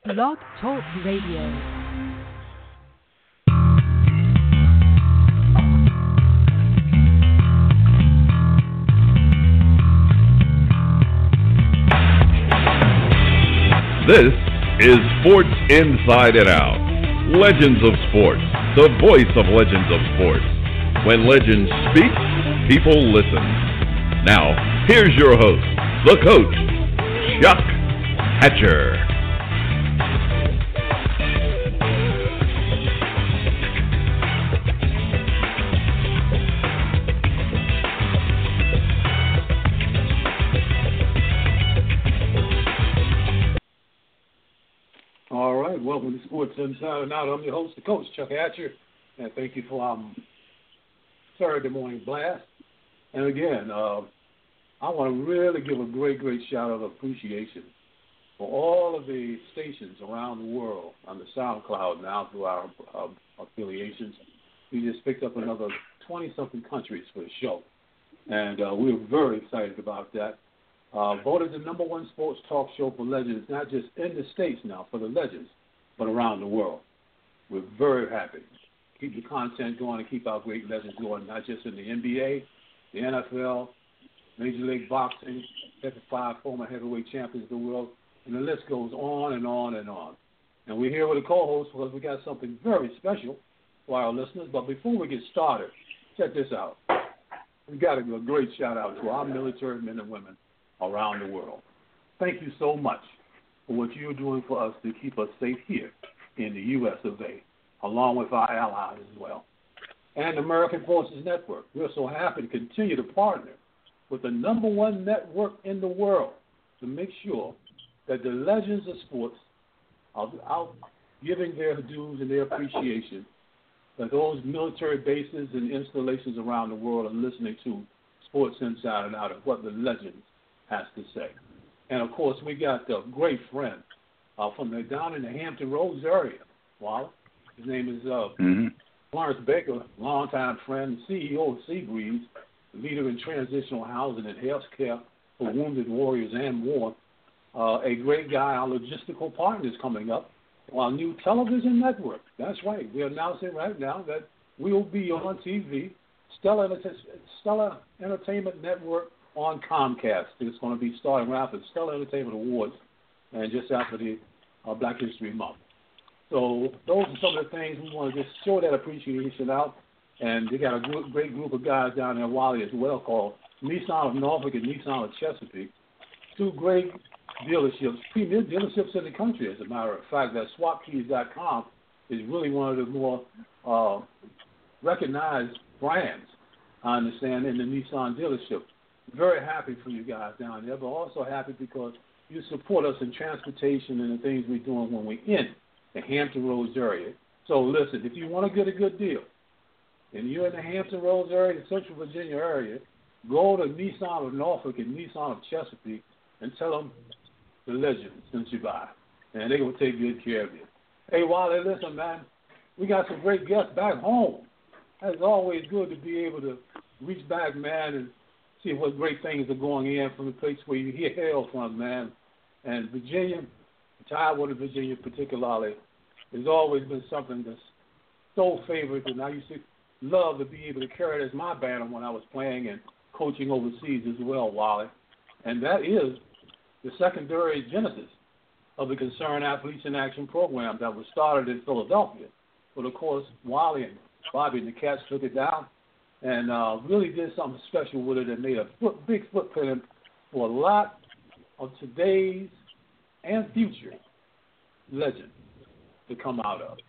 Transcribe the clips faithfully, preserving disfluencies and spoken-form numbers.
Blog Talk Radio. This is Sports Inside and Out. Legends of Sports, the voice of Legends of Sports. When legends speak, people listen. Now, here's your host, the coach, Chuck Hatcher. Welcome to Sports Inside and Out. I'm your host, the coach, Chuck Hatcher, and thank you for um, Saturday morning blast. And again, uh, I want to really give a great, great shout out of appreciation for all of the stations around the world on the SoundCloud now through our uh, affiliations. We just picked up another twenty-something countries for the show, and uh, we're very excited about that. Uh, voted the number one sports talk show for legends, not just in the States now for the legends, but around the world. We're very happy. Keep the content going and keep our great legends going, not just in the N B A, the N F L, Major League Boxing, five former heavyweight champions of the world, and the list goes on and on and on. And we're here with a co-host because we got something very special for our listeners. But before we get started, check this out. We got to give a great shout-out to our military men and women around the world. Thank you so much for what you're doing for us to keep us safe here in the U S of A, along with our allies as well. And the American Forces Network. We're so happy to continue to partner with the number one network in the world to make sure that the legends of sports are out giving their dues and their appreciation, that those military bases and installations around the world are listening to Sports Inside and Out of what the legends has to say. And, of course, we got a great friend uh, from the, down in the Hampton Roads area. Well, his name is uh, mm-hmm. Lawrence Baker, longtime friend, C E O of Seabreeze, leader in transitional housing and health care for wounded warriors and more. Uh, a great guy. Our logistical partner is coming up. Our new television network. That's right. We're announcing right now that we will be on T V, Stellar, Stellar Entertainment Network, on Comcast. It's going to be starting right after the Stellar Entertainment Awards and just after the uh, Black History Month. So those are some of the things we want to just show that appreciation out. And they got a group, great group of guys down there in Raleigh as well called Nissan of Norfolk and Nissan of Chesapeake. Two great dealerships, premier dealerships in the country, as a matter of fact. That swap keys dot com is really one of the more uh, recognized brands, I understand, in the Nissan dealership. Very happy for you guys down there, but also happy because you support us in transportation and the things we're doing when we're in the Hampton Roads area. So listen, if you want to get a good deal, and you're in the Hampton Roads area, the Central Virginia area, go to Nissan of Norfolk and Nissan of Chesapeake and tell them the legend since you by, and they're going to take good care of you. Hey, Wally, listen, man, we got some great guests back home. It's always good to be able to reach back, man, and see what great things are going in from the place where you hear hail from, man. And Virginia, Tidewater, Virginia particularly, has always been something that's so favorite, and I used to love to be able to carry it as my banner when I was playing and coaching overseas as well, Wally. And that is the secondary genesis of the Concerned Athletes in Action program that was started in Philadelphia. But, of course, Wally and Bobby and the Cats took it down and uh, really did something special with it and made a foot, big footprint for a lot of today's and future legends to come out of.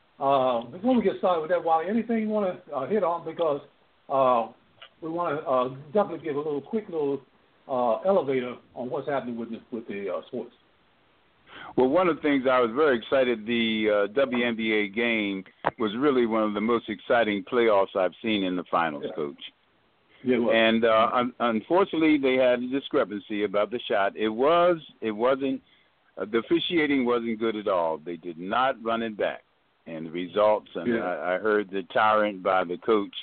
Uh, before we get started with that, Wally, anything you want to uh, hit on? Because uh, we want to uh, definitely give a little quick little uh, elevator on what's happening with the, with the uh, sports. Well, one of the things I was very excited, the uh, W N B A game was really one of the most exciting playoffs I've seen in the finals, yeah. Coach. Yeah, well. And uh, un- unfortunately, they had a discrepancy about the shot. It was, it wasn't, uh, the officiating wasn't good at all. They did not run it back. And the results, and yeah. I, I heard the tyrant by the coach,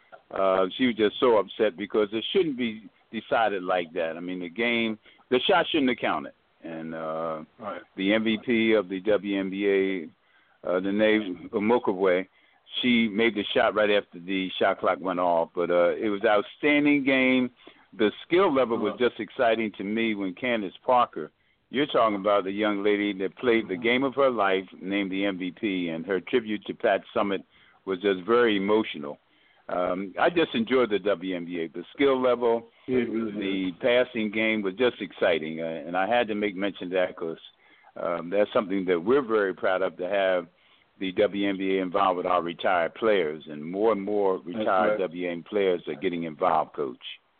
uh, she was just so upset because it shouldn't be decided like that. I mean, the game, the shot shouldn't have counted. and uh, right. the M V P of the W N B A, uh, Nene Omokwe, she made the shot right after the shot clock went off. But uh, it was an outstanding game. The skill level was just exciting to me when Candace Parker, you're talking about the young lady that played the game of her life, named the M V P, and her tribute to Pat Summitt was just very emotional. Um, I just enjoyed the W N B A. The skill level, really the is. passing game was just exciting, uh, and I had to make mention of that because um, that's something that we're very proud of, to have the W N B A involved with our retired players, and more and more retired right. W N B A players are getting involved, Coach.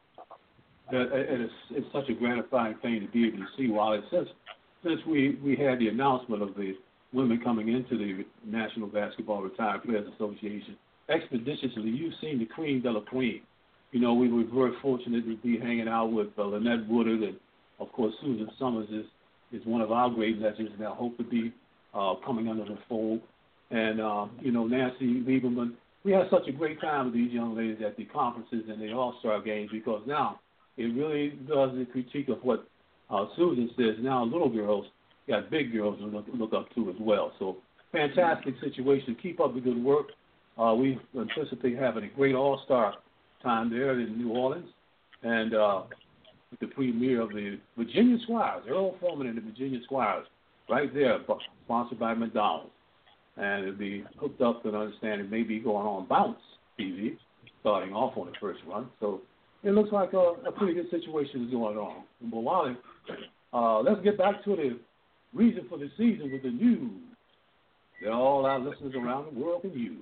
That, and it's, it's such a gratifying thing to be able to see. While it since since we, we had the announcement of the women coming into the National Basketball Retired Players Association, expeditiously, you've seen the cream de la cream. You know, we were very fortunate to be hanging out with uh, Lynette Woodard, and of course Susan Summers is, is one of our great legends, and I hope to be uh, coming under the fold. And, uh, you know, Nancy Lieberman. We had such a great time with these young ladies at the conferences and the All-Star games, because now it really does the critique of what uh, Susan says. Now little girls got big girls to look, look up to as well. So fantastic situation. Keep up the good work. Uh, we anticipate having a great All-Star time there in New Orleans, and uh, the premiere of the Virginia Squires, Earl Foreman and the Virginia Squires, right there, sponsored by McDonald's. And it'll be hooked up and understand it may be going on Bounce T V, starting off on the first run. So it looks like a, a pretty good situation is going on. But Wally, uh, let's get back to the reason for the season with the news that all our listeners around the world can use.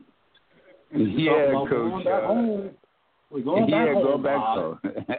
Yeah, Coach. Going back home. We're going yeah, back home, go back home.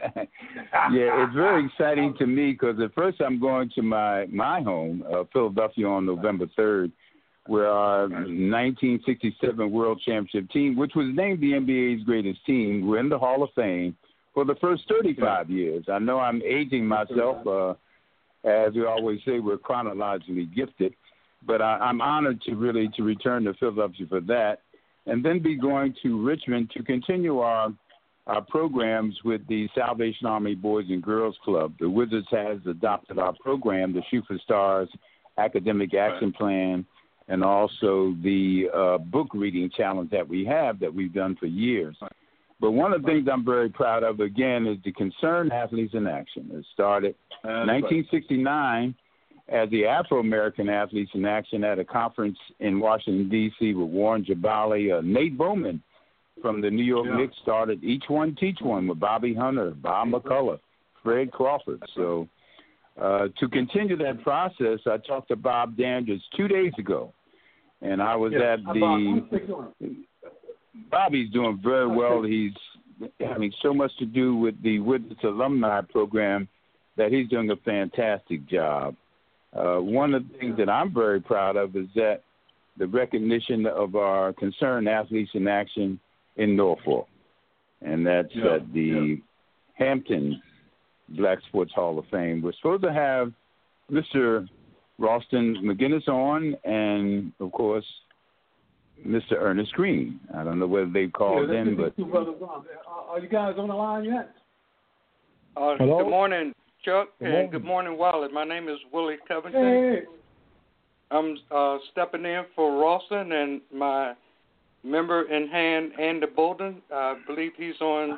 Yeah, it's very exciting to me because at first I'm going to my, my home, uh, Philadelphia, on November third, where our nineteen sixty-seven World Championship team, which was named the N B A's greatest team, we're in the Hall of Fame for the first thirty-five yeah. years. I know I'm aging myself. Uh, as we always say, we're chronologically gifted. But I, I'm honored to really to return to Philadelphia for that, and then be going to Richmond to continue our, our programs with the Salvation Army Boys and Girls Club. The Wizards has adopted our program, the Shoot for Stars Academic Action right. Plan, and also the uh, book reading challenge that we have that we've done for years. But one of the things I'm very proud of, again, is the Concerned Athletes in Action. It started in nineteen sixty-nine as the Afro-American Athletes in Action at a conference in Washington, D C with Warren Jabali. Uh, Nate Bowman from the New York yeah. Knicks started Each One Teach One with Bobby Hunter, Bob McCullough, Fred Crawford. So Uh, to continue that process, I talked to Bob Dandridge two days ago, and I was yeah, at the – Bobby's doing very well. He's having so much to do with the Witness Alumni Program that he's doing a fantastic job. Uh, one of the things that I'm very proud of is that the recognition of our Concerned Athletes in Action in Norfolk, and that's yeah, at the yeah. Hampton Black Sports Hall of Fame. We're supposed to have Mister Ralston McGinnis on, and of course, Mister Ernest Green. I don't know whether they've called yeah, in, but two brothers on. Are you guys on the line yet? Uh, good morning, Chuck, good morning. And good morning, Wallet. My name is Willie Covington. Hey. I'm uh, stepping in for Ralston and my member in hand, Andy Bolden. I believe he's on.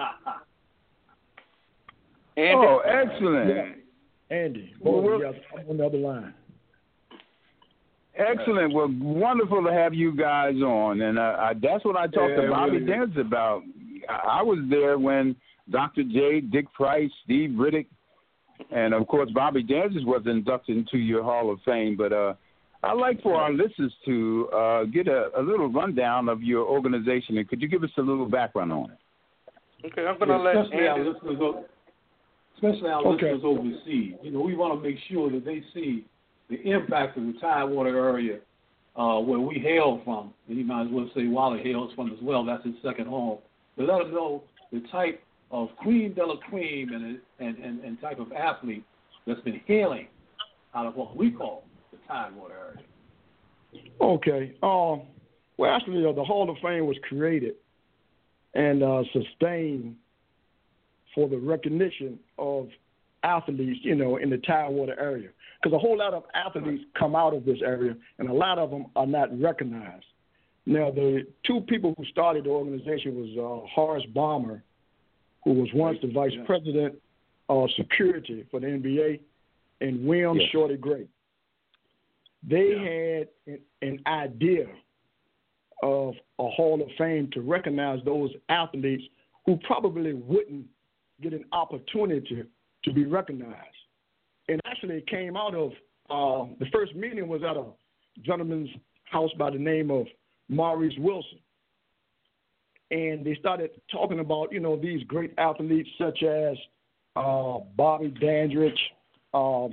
Andy? Oh, excellent. Yeah. Andy, well, yes, I'm on the other line. Excellent. Well, wonderful to have you guys on. And uh, I, that's what I talked yeah, to Bobby really Dance about. I, I was there when Doctor J, Dick Price, Steve Riddick, and, of course, Bobby Dance was inducted into your Hall of Fame. But uh, I'd like for our listeners to uh, get a, a little rundown of your organization. And could you give us a little background on it? Okay, I'm going to let Especially Andy... Our listeners go- Especially our okay. listeners overseas. You know, we want to make sure that they see the impact of the Tidewater area uh, where we hail from. And you might as well say Wally hails from as well. That's his second home. But let them know the type of cream de la cream and, and, and, and type of athlete that's been hailing out of what we call the Tidewater area. Okay. Uh, well, actually, uh, the Hall of Fame was created and uh, sustained for the recognition of athletes, you know, in the Tidewater area. Because a whole lot of athletes come out of this area, and a lot of them are not recognized. Now, the two people who started the organization was uh, Horace Balmer, who was once the vice yeah. president of security for the N B A, and William yeah. Shorty Gray. They yeah. had an, an idea of a Hall of Fame to recognize those athletes who probably wouldn't get an opportunity to be recognized. And actually it came out of, uh, the first meeting was at a gentleman's house by the name of Maurice Wilson. And they started talking about, you know, these great athletes such as uh, Bobby Dandridge, um,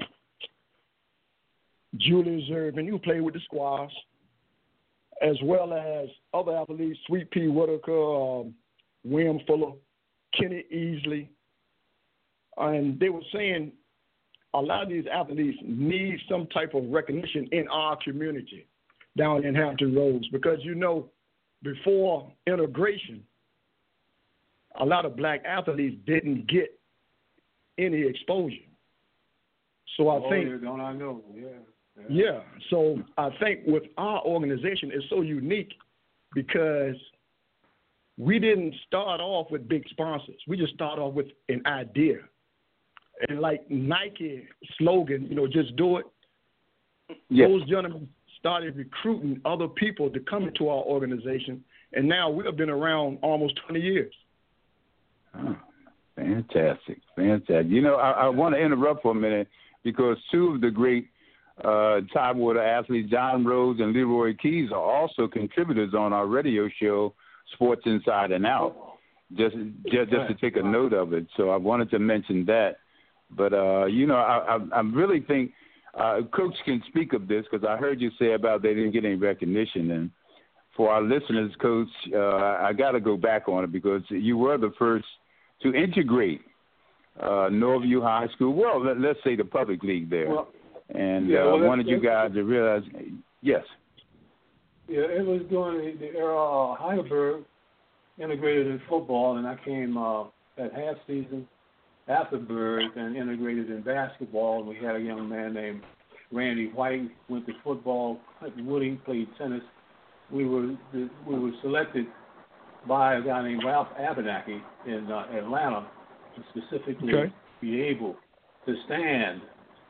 Julius Erving, who played with the Squaws, as well as other athletes, Sweet Pea Whitaker, um, William Fuller, Kenny Easley. And they were saying a lot of these athletes need some type of recognition in our community down in Hampton Roads because, you know, before integration, a lot of black athletes didn't get any exposure. So I oh, think... Yeah, don't I know, yeah. Yeah. yeah, so I think with our organization, it's so unique because we didn't start off with big sponsors. We just started off with an idea. And like Nike slogan, you know, just do it. Yes. Those gentlemen started recruiting other people to come into our organization, and now we have been around almost twenty years. Oh, fantastic, fantastic. You know, I, I want to interrupt for a minute because two of the great uh, Tidewater athletes, John Rhodes and Leroy Keys, are also contributors on our radio show, Sports Inside and Out. Just, just, just to take a note of it. So I wanted to mention that. But, uh, you know, I, I, I really think uh, Coach can speak of this because I heard you say about they didn't get any recognition. And for our listeners, Coach, uh, I got to go back on it because you were the first to integrate uh, Northview High School. Well, let, let's say the public league there. Well, and yeah, uh, well, wanted you guys to realize, yes. Yeah, it was during the, the era uh, Heidelberg integrated in football, and I came uh, at half season after Berg and integrated in basketball. We had a young man named Randy White, went to football. Clinton Wooding played tennis. We were we were selected by a guy named Ralph Abernathy in uh, Atlanta to specifically okay. be able to stand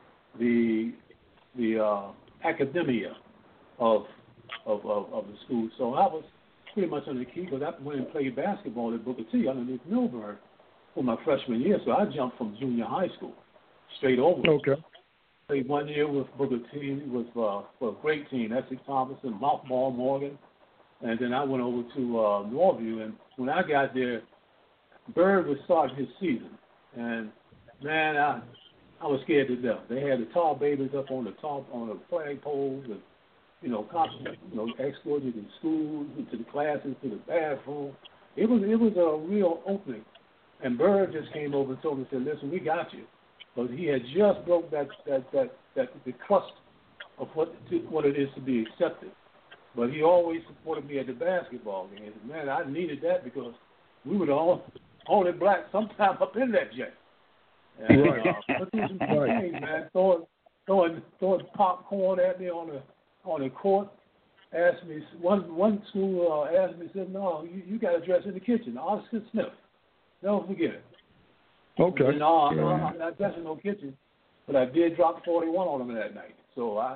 the the uh, academia of, of of of the school. So I was pretty much on the key because I went and played basketball at Booker T underneath Milburn for my freshman year. So I jumped from junior high school straight over. Okay. Played one year with Booker T with uh, for a great team, Essex Thompson, Mothball Morgan, and then I went over to uh, Northview. And when I got there, Bird was starting his season, and man, I I was scared to death. They had the Tar Babies up on the top on the flagpoles and, you know, cops, you know, escorted to school, to the classes, to the bathroom. It was it was a real opening. And Bird just came over and told me, said, listen, we got you. But he had just broke that that that, that the crust of what to, what it is to be accepted. But he always supported me at the basketball games. Man, I needed that because we were the only, only black sometime up in that jet. And, uh, but these are things, man, throwing throwing throwing popcorn at me on the on the court. Asked me one one school uh, asked me, said, no, you, you got to dress in the kitchen. Oscar Smith. Never forget it. Okay. And, uh, yeah. I'm not dressing no kitchen, but I did drop forty-one on them that night. So I.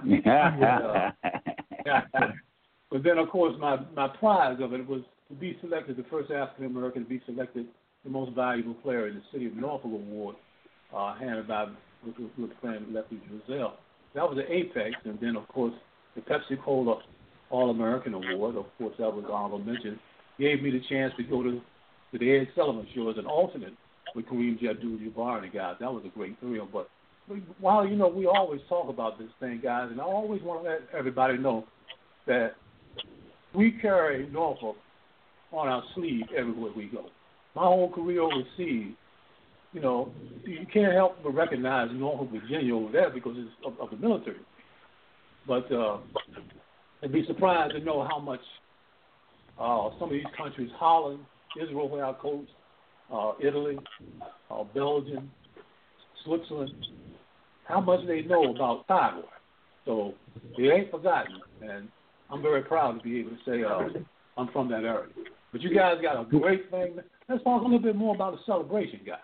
uh, but then, of course, my, my prize of it was to be selected, the first African American to be selected, the most valuable player in the City of Norfolk Award, uh, handed by with, with friend Lefty Drizel. That was the apex, and then, of course, the Pepsi Cola All-American Award. Of course, that was honorable mention. Gave me the chance to go to to the Ed Sullivan Show as an alternate with Kareem Abdul-Jabbar and the guys. That was a great thrill. But while, you know, we always talk about this thing, guys, and I always want to let everybody know that we carry Norfolk on our sleeve everywhere we go. My whole career overseas, you know, you can't help but recognize Norfolk, Virginia over there because it's of, of the military. But uh, I'd be surprised to know how much uh, some of these countries, Holland, Israel, where I coach, uh, Italy, uh, Belgium, Switzerland, how much they know about thyroid. So it ain't forgotten, and I'm very proud to be able to say uh, I'm from that area. But you guys got a great thing. Let's talk a little bit more about the celebration, guys.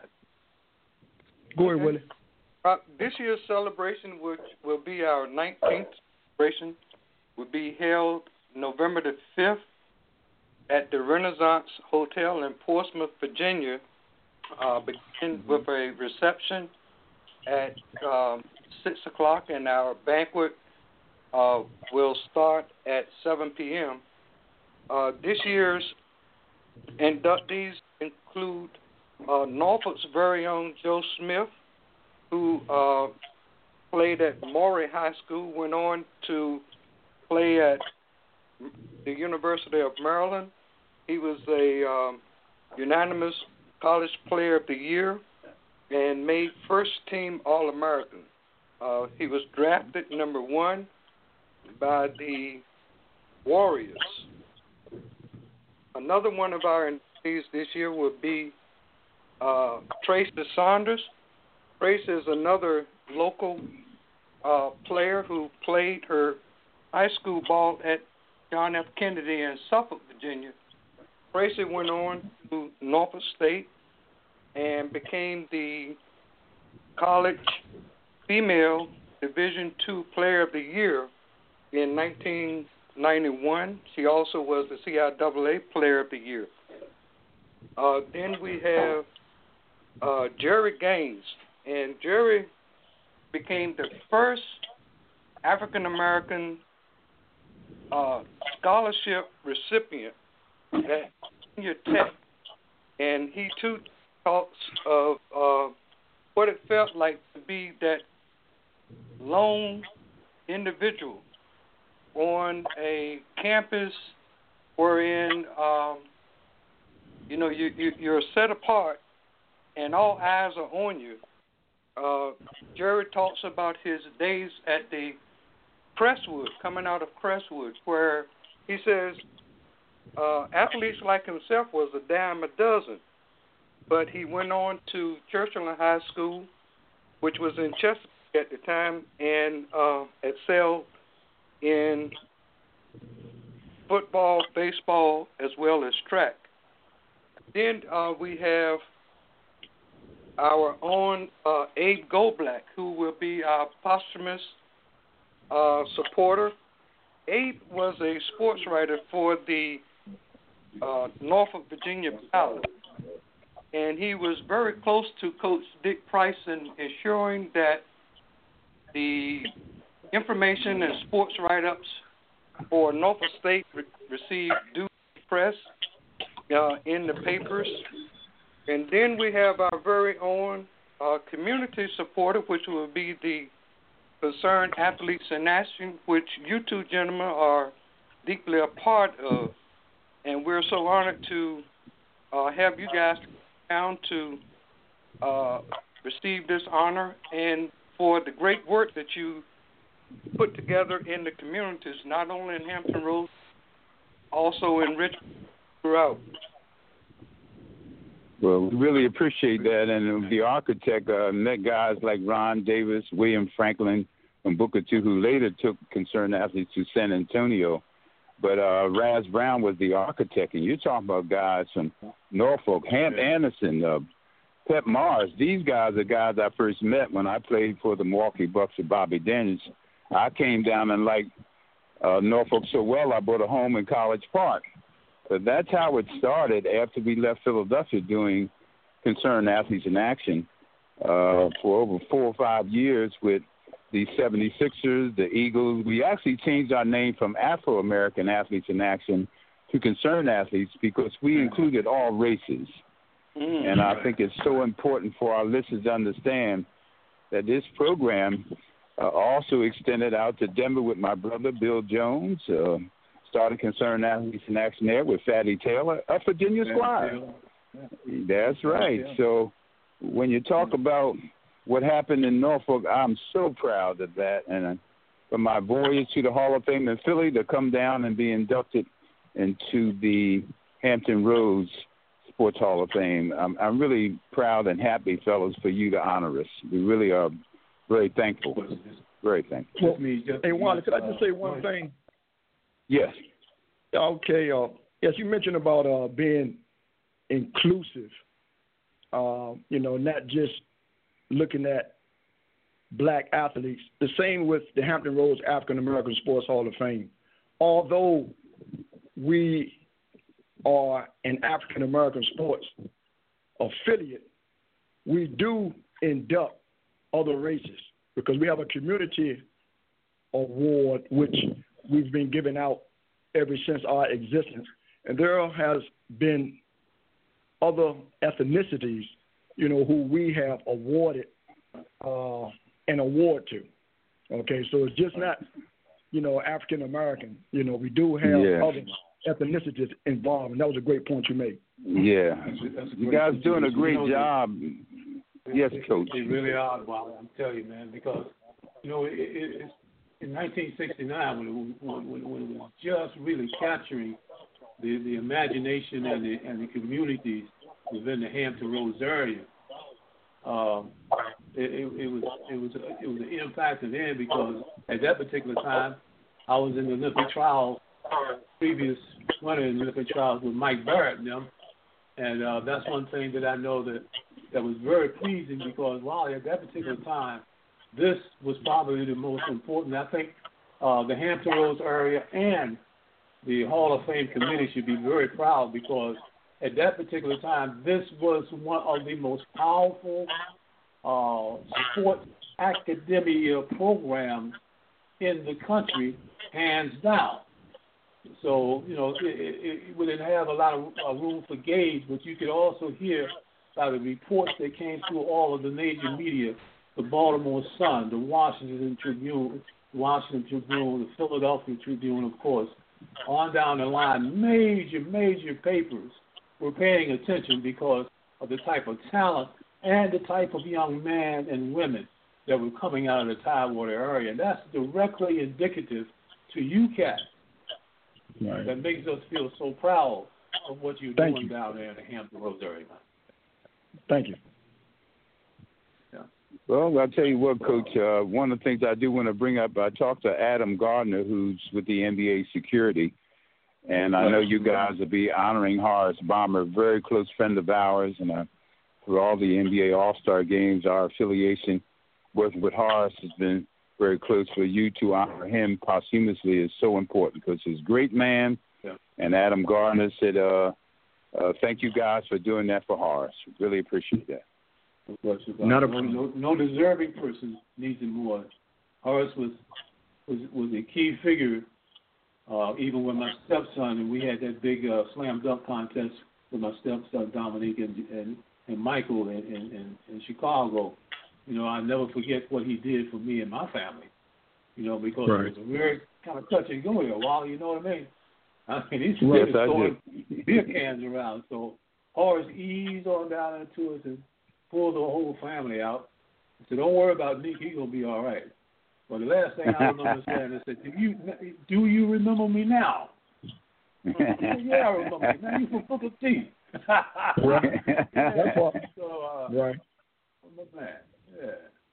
Go ahead, Willie. Uh, this year's celebration, which will be our nineteenth celebration, will be held November the fifth at the Renaissance Hotel in Portsmouth, Virginia. Uh, begin with a reception at um, six o'clock, and our banquet uh, will start at seven p.m. Uh, this year's inductees include uh, Norfolk's very own Joe Smith, who uh, played at Maury High School, went on to play at the University of Maryland. He was a um, unanimous College Player of the Year and made first team All-American. Uh, he was drafted number one by the Warriors. Another one of our inductees this year will be uh, Tracy Saunders. Tracy is another local uh, player who played her high school ball at John F. Kennedy in Suffolk, Virginia. Tracy went on to Norfolk State and became the college female Division two Player of the Year in nineteen ninety-one. She also was the C I A A Player of the Year. Uh, then we have uh, Jerry Gaines, and Jerry became the first African-American uh, scholarship recipient at Virginia Tech, and he too talks of uh, what it felt like to be that lone individual on a campus wherein um, you know you, you you're set apart and all eyes are on you. Uh, Jerry talks about his days at the Crestwood, coming out of Crestwood, where he says uh, athletes like himself was a dime a dozen. But he went on to Churchill High School, which was in Chesapeake at the time, and uh, excelled in football, baseball, as well as track. Then uh, we have our own uh, Abe Goldblack, who will be our posthumous uh, supporter. Abe was a sports writer for the uh, Norfolk, Virginia Ballot, and he was very close to Coach Dick Price in ensuring that the information and sports write-ups for Norfolk State re- received due press uh, in the papers. And then we have our very own uh, community supporter, which will be the Concerned Athletes in Action, which you two gentlemen are deeply a part of. And we're so honored to uh, have you guys down to uh, receive this honor and for the great work that you put together in the communities, not only in Hampton Roads, also in Richmond throughout. Well, we really appreciate that. And the architect uh, met guys like Ron Davis, William Franklin, and Booker T, who later took Concerned Athletes to San Antonio. But uh, Raz Brown was the architect. And you're talking about guys from Norfolk, Hamp Anderson, uh, Pep Mars. These guys are guys I first met when I played for the Milwaukee Bucks with Bobby Daniels. I came down and liked uh, Norfolk so well, I bought a home in College Park. But that's how it started after we left Philadelphia doing Concerned Athletes in Action uh, for over four or five years with the seventy-sixers, the Eagles. We actually changed our name from Afro-American Athletes in Action to Concerned Athletes because we included all races. Mm. And I think it's so important for our listeners to understand that this program uh, also extended out to Denver with my brother, Bill Jones, uh, started Concerned Athletes in Action there with Fatty Taylor, a Virginia Squire. That's right. So when you talk about what happened in Norfolk, I'm so proud of that. And uh, from my voyage to the Hall of Fame in Philly to come down and be inducted into the Hampton Roads Sports Hall of Fame. I'm, I'm really proud and happy, fellas, for you to honor us. We really are very thankful. Very thankful. Well, hey, Wally, could I just say one thing? Yes. Okay. Uh, yes, you mentioned about uh, being inclusive. Uh, you know, not just looking at black athletes. The same with the Hampton Roads African American Sports Hall of Fame. Although we are an African American sports affiliate, we do induct other races because we have a community award which we've been giving out ever since our existence. And there has been other ethnicities, you know, who we have awarded uh, an award to. Okay, so it's just not, you know, African American. You know, we do have yeah. other ethnicities involved, and that was a great point you made. Yeah, That's a, that's a you guys doing a great you know, job. They, yes, they, Coach. They really are, Wally. I'm telling you, man, because you know, it, it, it's in nineteen sixty-nine when it, when, when, when it was just really capturing the, the imagination and the and the communities within the Hampton Roads area. Um, it, it, it was it was it was an impact then because at that particular time I was in the Olympic trials, previous winter in the Olympic trials with Mike Barrett and them, and uh, that's one thing that I know that that was very pleasing because wow, at that particular time, this was probably the most important. I think uh, the Hampton Roads area and the Hall of Fame committee should be very proud because at that particular time, this was one of the most powerful uh, sports academia programs in the country, hands down. So, you know, it, it, it, we didn't have a lot of uh, room for gauge, but you could also hear by the reports that came through all of the major media, the Baltimore Sun, the Washington Tribune, Washington Tribune, the Philadelphia Tribune, of course, on down the line, major, major papers were paying attention because of the type of talent and the type of young men and women that were coming out of the Tidewater area. And that's directly indicative to U C A T. Right. That makes us feel so proud of what you're Thank doing you. down there in the Hampton Roads area. Thank you. Yeah. Well, I'll tell you what, Coach, uh, one of the things I do want to bring up, I talked to Adam Gardner, who's with the N B A Security, and I know you guys will be honoring Horace Bomber, a very close friend of ours, and uh, through all the N B A All-Star games, our affiliation working with Horace has been very close. For you to honor him posthumously is so important because he's a great man, yeah. And Adam Gardner said, uh, uh, thank you guys for doing that for Horace. Really appreciate that. Not a no, no, no deserving person needs it more. Horace was was was a key figure. Uh, even with my stepson, and we had that big uh, slam dunk contest with my stepson Dominique and and, and Michael in, in, in, in Chicago. You know, I never forget what he did for me and my family. You know, because right. it was a very kind of touch and go there. Wow, you know what I mean? I mean, he's yes, yes, throwing beer cans around. So Horace eased on down into us and pulled the whole family out. I said, don't worry about Nick, he's gonna be all right. Well, the last thing I remember saying, I said, do you, do you remember me now? I said, yeah, I remember you. Man, you from Booker T. Right. Yeah. So, uh, right. Man, yeah.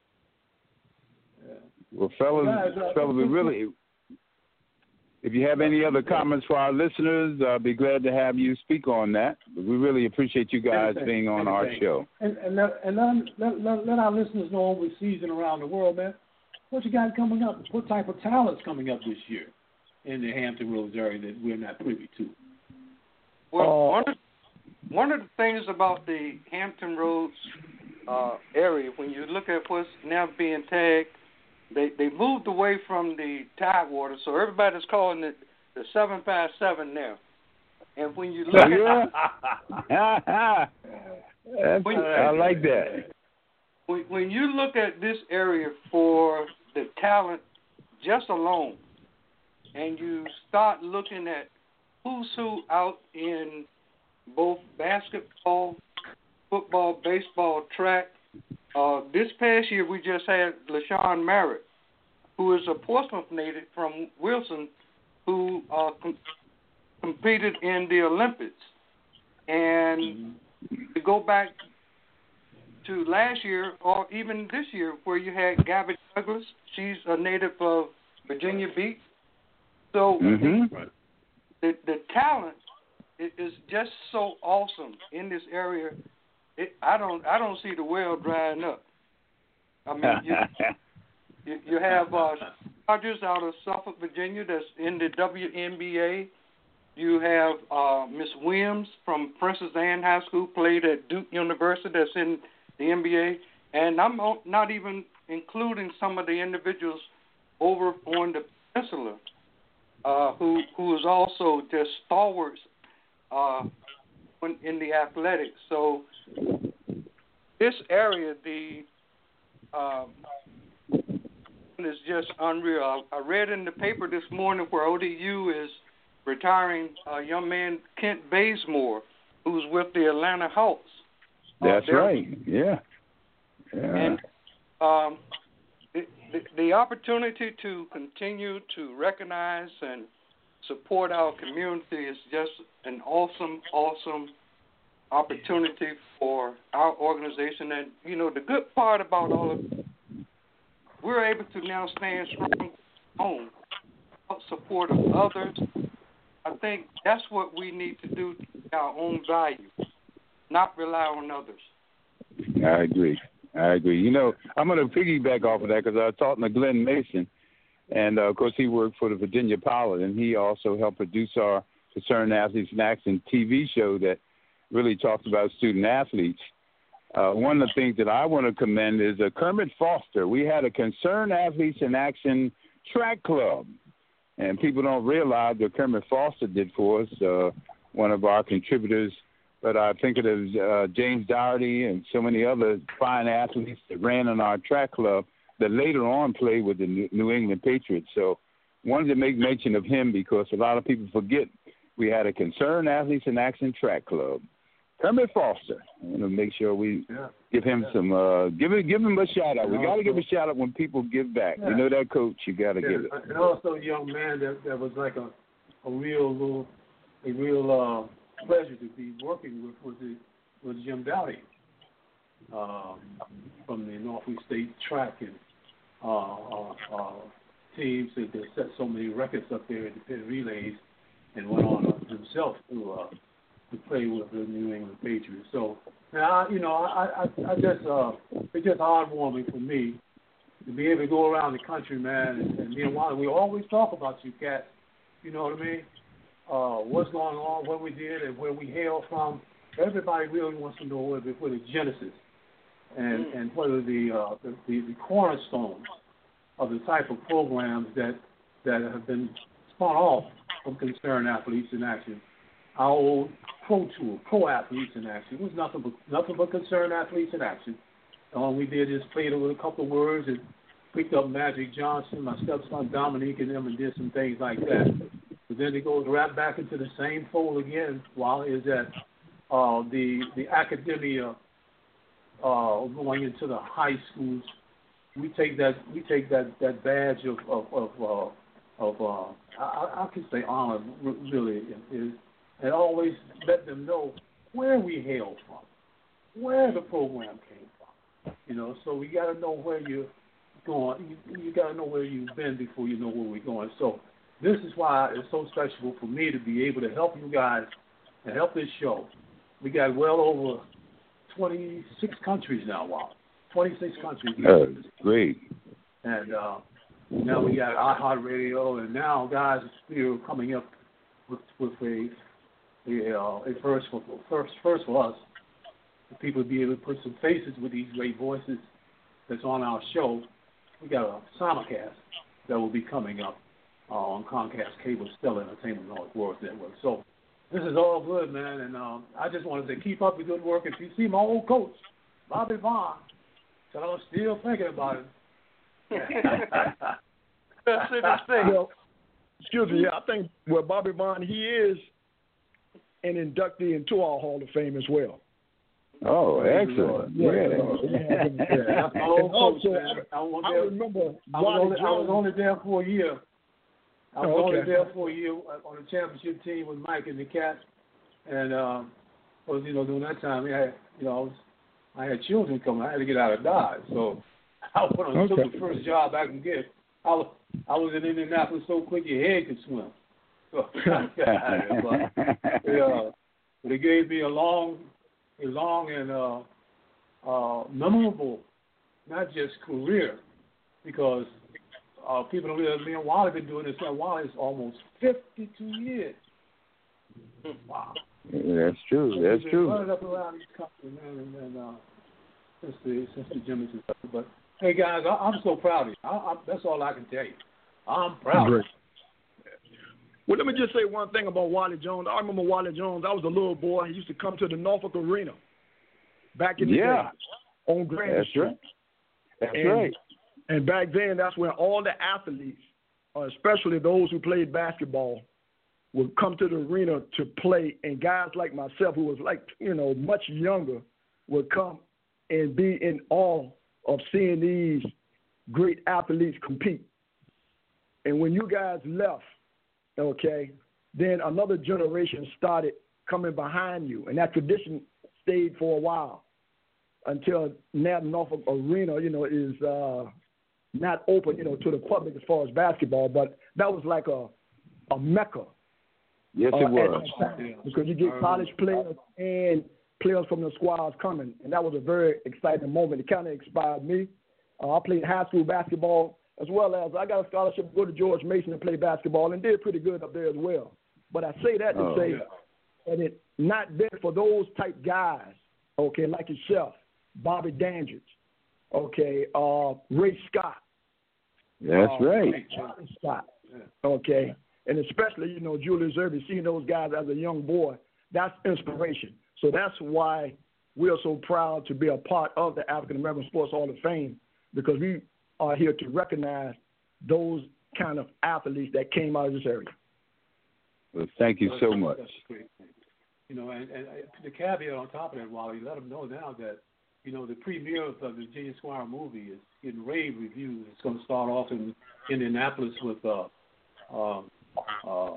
yeah. Well, fellas, Guys, uh, fellas, we really, if you have any other comments for our listeners, I'll be glad to have you speak on that. But we really appreciate you guys Anything, being on anything. our show. And, and, let, and let, let, let, let our listeners know overseas and around the world, man, what you got coming up? What type of talent's coming up this year in the Hampton Roads area that we're not privy to? Well, Uh, one, of, one of the things about the Hampton Roads uh, area, when you look at what's now being tagged, they they moved away from the Tidewater, so everybody's calling it the seven five seven now. And when you look at That's, when, I like that. When, when you look at this area for the talent just alone, and you start looking at who's who out in both basketball, football, baseball, track. Uh, this past year, we just had LaShawn Merritt, who is a Portsmouth native from Wilson, who uh, com- competed in the Olympics. And to go back to last year or even this year where you had Gabby Douglas, she's a native of Virginia Beach. So mm-hmm. the the talent is just so awesome in this area. It, I don't I don't see the well drying up. I mean, you you, you have uh, Rogers out of Suffolk, Virginia, that's in the W N B A. You have uh, Miss Williams from Princess Anne High School, played at Duke University, that's in the N B A. And I'm not even including some of the individuals over on the peninsula uh, who who is also just stalwarts uh, in, in the athletics. So this area, the um, is just unreal. I, I read in the paper this morning where O D U is retiring a young man, Kent Bazemore, who's with the Atlanta Hawks. That's uh, right. Yeah. Yeah. And um, the, the, the opportunity to continue to recognize and support our community is just an awesome, awesome opportunity for our organization. And, you know, the good part about all of it, we're able to now stand strong on support of others. I think that's what we need to do to our own value, not rely on others. I agree. I agree. You know, I'm going to piggyback off of that because I was talking to Glenn Mason, and, uh, of course, he worked for the Virginia Pilot, and he also helped produce our Concerned Athletes in Action T V show that really talks about student athletes. Uh, one of the things that I want to commend is uh, Kermit Foster. We had a Concerned Athletes in Action track club, and people don't realize what Kermit Foster did for us, uh, one of our contributors. But I think it is uh, James Dougherty and so many other fine athletes that ran in our track club that later on played with the New England Patriots. So wanted to make mention of him because a lot of people forget we had a Concerned Athletes in Action track club. Kermit Foster. I want to make sure we yeah. give him yeah. some, uh, give it, give him a shout out. We got to give a shout out when people give back. Yeah. You know that, Coach, you got to yeah. give it. And also a young man that, that was like a, a real little, a real uh, pleasure to be working with was, the, was Jim Dowdy um, from the Northeast State track and uh, uh, uh, teams that, that set so many records up there in the pin relays and went on himself to uh, to play with the New England Patriots. So, now, you know, I, I, I just, uh, it's just heartwarming for me to be able to go around the country, man, and, and me and Wally, we always talk about you cats, you know what I mean? Uh, what's going on, what we did, and where we hail from. Everybody really wants to know where the, where the genesis and, mm. and whether the, uh, the, the, the cornerstones of the type of programs that, that have been spun off from Concerned Athletes in Action. Our old Pro Tour, Pro Athletes in Action. It was nothing but nothing but Concerned Athletes in Action. All we did is played it with a couple of words and picked up Magic Johnson, my stepson Dominique, and them, and did some things like that. But then it goes right back into the same fold again. While is that uh, the the academia uh, going into the high schools, we take that we take that, that badge of of of, uh, of uh, I, I could say honor really is. And always let them know where we hail from, where the program came from. You know, so we got to know where you're going. You, you got to know where you've been before you know where we're going. So this is why it's so special for me to be able to help you guys and help this show. We got well over twenty-six countries now, wow. twenty-six countries. Oh, great. And uh, now we got iHeartRadio, and now, guys, we're coming up with, with a Yeah, uh, at first for first first for us, for people to be able to put some faces with these great voices that's on our show. We got a simulcast that will be coming up uh, on Comcast Cable, Stellar Entertainment North World Network. So this is all good, man, and um, I just wanted to keep up the good work. If you see my old coach, Bobby Vaughn, so I'm still thinking about him. That's interesting. Well, excuse me, I think well, Bobby Vaughn, he is an inductee into our Hall of Fame as well. Oh, excellent! Yeah, yeah. yeah. And also, I, I remember I was, only, I was only there for a year. I was oh, okay. only there for a year on the championship team with Mike and the Cats, and um, Because, you know, during that time, we had, you know, I, was, I had children coming. I had to get out of Dodge. So I went on Okay. took the first job I could get. I was, I was in Indianapolis so quick your head could swim. So, but, yeah, but it gave me a long, a long and uh, uh, memorable, not just career, because uh, people don't realize me and Wally been doing this. Wally's almost fifty-two years. Wow. Yeah, that's true. That's We've been true. running up around these companies, man, and, and uh, since the since the Jimmys and stuff. But hey, guys, I, I'm so proud of you. I, I, that's all I can tell you. I'm proud. Great. Well, let me just say one thing about Wally Jones. I remember Wally Jones. I was a little boy. He used to come to the Norfolk Arena back in the Yeah. day on Grand That's Street. right. That's and, right. And back then, that's when all the athletes, uh, especially those who played basketball, would come to the arena to play. And guys like myself, who was like, you know, much younger, would come and be in awe of seeing these great athletes compete. And when you guys left, okay, then another generation started coming behind you. And that tradition stayed for a while until now Norfolk Arena, you know, is uh, not open, you know, to the public as far as basketball. But that was like a, a mecca. Yes, uh, it was. at that time, because you get college players and players from the squads coming. And that was a very exciting moment. It kind of inspired me. Uh, I played high school basketball, as well as I got a scholarship to go to George Mason and play basketball, and did pretty good up there as well. But I say that to Oh, say yeah. that it not been for those type guys, okay, like yourself, Bobby Dandridge, okay, uh, Ray Scott. That's uh, right. Charlie Scott, okay, and especially, you know, Julius Erving, seeing those guys as a young boy, that's inspiration. So that's why we are so proud to be a part of the African American Sports Hall of Fame, because we are here to recognize those kind of athletes that came out of this area. Well, thank you so much. That's a great thing. You know, and, and the caveat on top of that, Wally, let them know now that, you know, the premiere of the Virginia Squire movie is getting rave reviews. It's going to start off in Indianapolis with uh, uh, uh,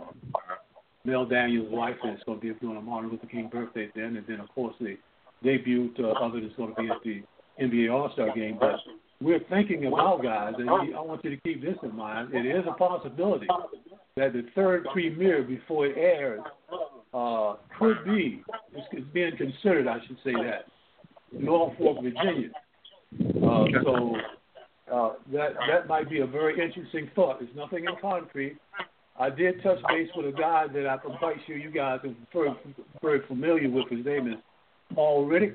Mel Daniels' wife, and it's going to be doing a Martin Luther King birthday then, and then, of course, the debut uh, of it is going to be at the N B A All-Star game. But we're thinking about, guys, and we, I want you to keep this in mind. It is a possibility that the third premiere before it airs uh, could be, it's, it's being considered, I should say that, Norfolk, Virginia. Uh, so uh, that that might be a very interesting thought. There's nothing in concrete. I did touch base with a guy that I'm quite sure you guys are very, very familiar with. His name is Paul Riddick.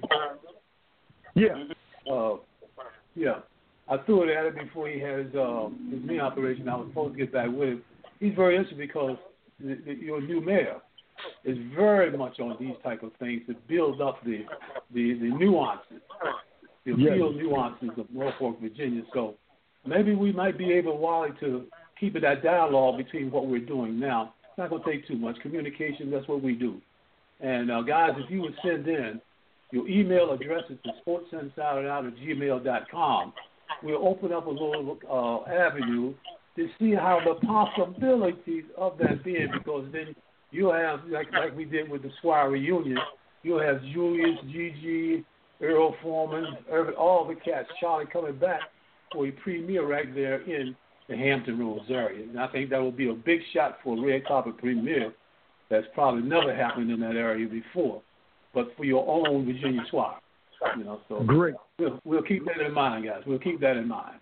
Yeah. Uh, yeah. I threw it at him before he had his, uh, his knee operation. I was supposed to get back with him. He's very interested because the, the, your new mayor is very much on these type of things to build up the the, the nuances, the Yes. real nuances of Norfolk, Virginia. So maybe we might be able, Wally, to keep it that dialogue between what we're doing now. It's not going to take too much. Communication, that's what we do. And, uh, guys, if you would send in your email addresses to sportsinsideout at gmail dot com, we'll open up a little uh, avenue to see how the possibilities of that being, because then you'll have, like like we did with the Squire reunion, you'll have Julius, Gigi, Earl Foreman, Irvin, all the cats, Charlie coming back for a premiere right there in the Hampton Roads area. And I think that will be a big shot for a red carpet premiere that's probably never happened in that area before, but for your own Virginia Squire. You know, so Great. We'll, we'll keep that in mind, guys. We'll keep that in mind.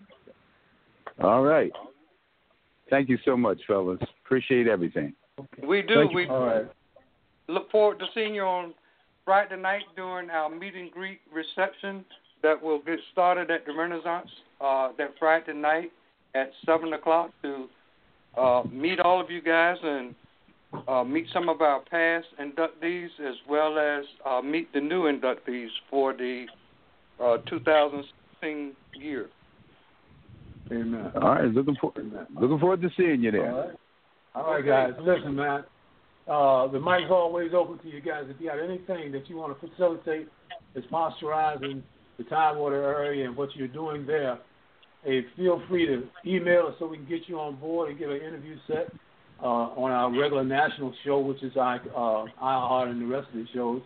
All right. Thank you so much, fellas. Appreciate everything. We do. Thank you. We All right. look forward to seeing you on Friday night during our meet and greet reception that will get started at the Renaissance uh, that Friday night at seven o'clock to uh, meet all of you guys and uh, meet some of our past inductees, as well as uh, meet the new inductees for the uh, two thousand sixteen year. Amen. All right. Looking for, looking forward to seeing you there. All right. All right, guys. Listen, man. Uh, the mic's always open to you guys. If you have anything that you want to facilitate that's posturizing the Tidewater area and what you're doing there, hey, feel free to email us so we can get you on board and get an interview set uh, on our regular national show, which is our uh, iHeart and the rest of the shows.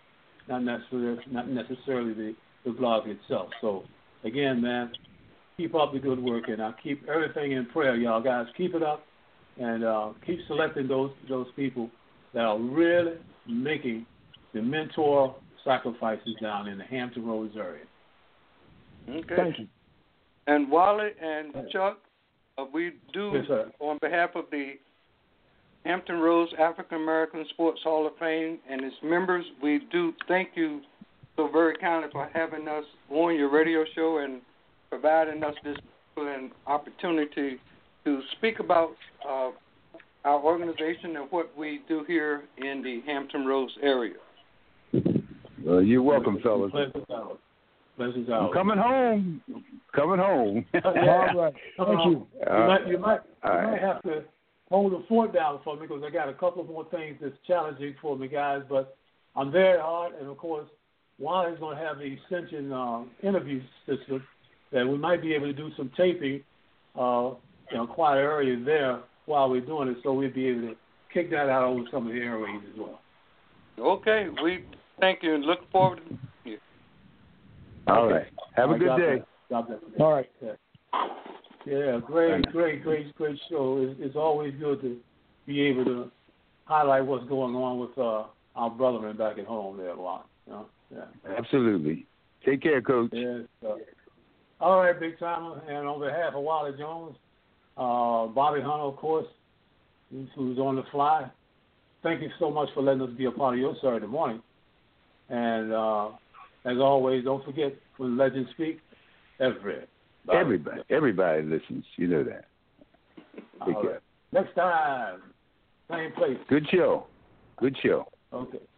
not necessarily not necessarily the, the blog itself. So again, man, keep up the good work, and I keep everything in prayer, y'all guys. Keep it up, and uh, keep selecting those those people that are really making the mentor sacrifices down in the Hampton Roads area. Okay. Thank you. And Wally and Chuck, uh, we do, Yes, sir. on behalf of the Hampton Roads African American Sports Hall of Fame and its members, we do thank you so very kindly for having us on your radio show and providing us this an opportunity to speak about uh, our organization and what we do here in the Hampton Roads area. Well, you're welcome, fellas. Pleasure's ours. Pleasure's I'm ours. coming home. Coming home. All right. Thank you. You might, you might, you All might right. have to hold the fort down for me because I got a couple more things that's challenging for me, guys. But I'm very hard, and of course, Wally's going to have the Ascension uh, interview system that we might be able to do some taping uh, in a quiet area there while we're doing it, so we'll be able to kick that out over some of the airways as well. Okay, we thank you and look forward to you. All Okay. right. Have All a right, good God day. bless. God bless you. All right. Yeah, yeah great, great, great, great show. It's, it's always good to be able to highlight what's going on with uh, our brethren back at home there, Juan. You know? Yeah. Absolutely. Take care, Coach. Yes, uh, all right, Big Timer. And on behalf of Wally Jones, uh, Bobby Hunter, of course, who's, who's on the fly, thank you so much for letting us be a part of your Saturday morning. And uh, as always, don't forget, when legends speak, everybody. Everybody, everybody listens. You know that. Take All care. right. Next time, same place. Good show. Good show. Okay.